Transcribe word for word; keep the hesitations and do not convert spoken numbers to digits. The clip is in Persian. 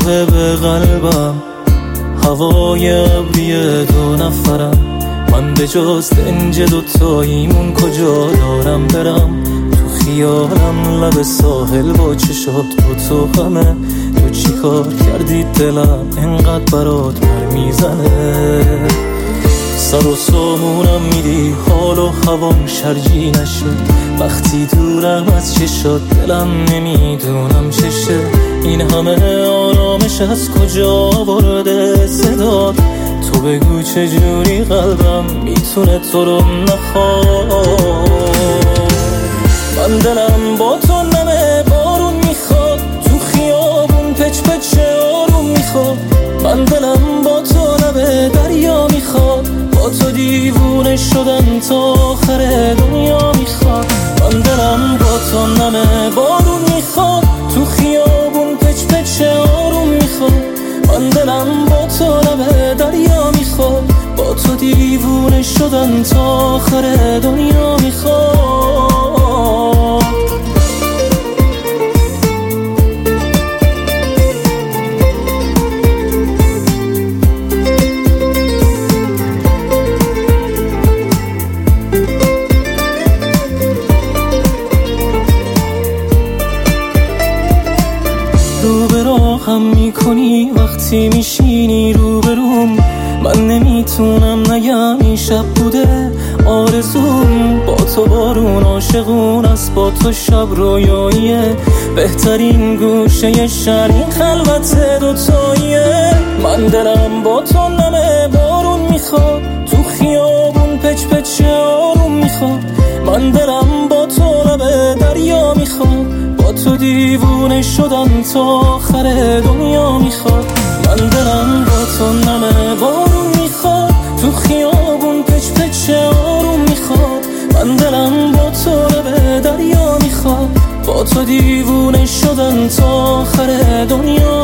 صاحب قلبم، هوای ابری دو نفرم. من به جز دنج دوتاییمون کجا دارم برم؟ تو خیالم لب ساحل با چشات با تو همه. تو چی کار کردی دلم انقدر برات پر میزنه؟ سر و سامونم میدی حال و هوام شرجی نشه. وقتی دورم از چشات دلم نمیدونم چشه. این همه آرامش از کجا آورده صدات؟ تو بگو چجوری قلبم میتونه تو رو نخواد؟ من دلم با تو نمه بارون میخواد، تو خیابون پچ پچ آروم میخواد. من دلم با تو نمه دریا میخواد، با تو دیوونه شدن تا آخر دنیا میخواد. من دلم با تو نمه بارون میخواد، تو خیابون پچ پچ آروم میخواد. من دلم با تو نمه دریا میخواد، با تو دیوونه شدن تا آخر دنیا میخواد. رو به راهم میکنی وقتی میشینی رو به روم. من نمیتونم نگم این شب بوده آرزوم. با تو بارون عاشقون است، با تو شب رویاییه. بهترین گوشه شهر این خلوت دوتاییه. من دلم با تو نمه بارون میخواد، تو خیابون پچ پچ آروم میخواد. من دلم با تو نمه دریا میخواد، با تو دیوونه شدن تا آخر دنیا میخواد. من دلم با تو نمه بارون میخواد، تو خیابون پچ پچ آروم میخواد. من دلم با تو نمه دریا میخواد، با تو دیوونه شدن تا آخر دنیا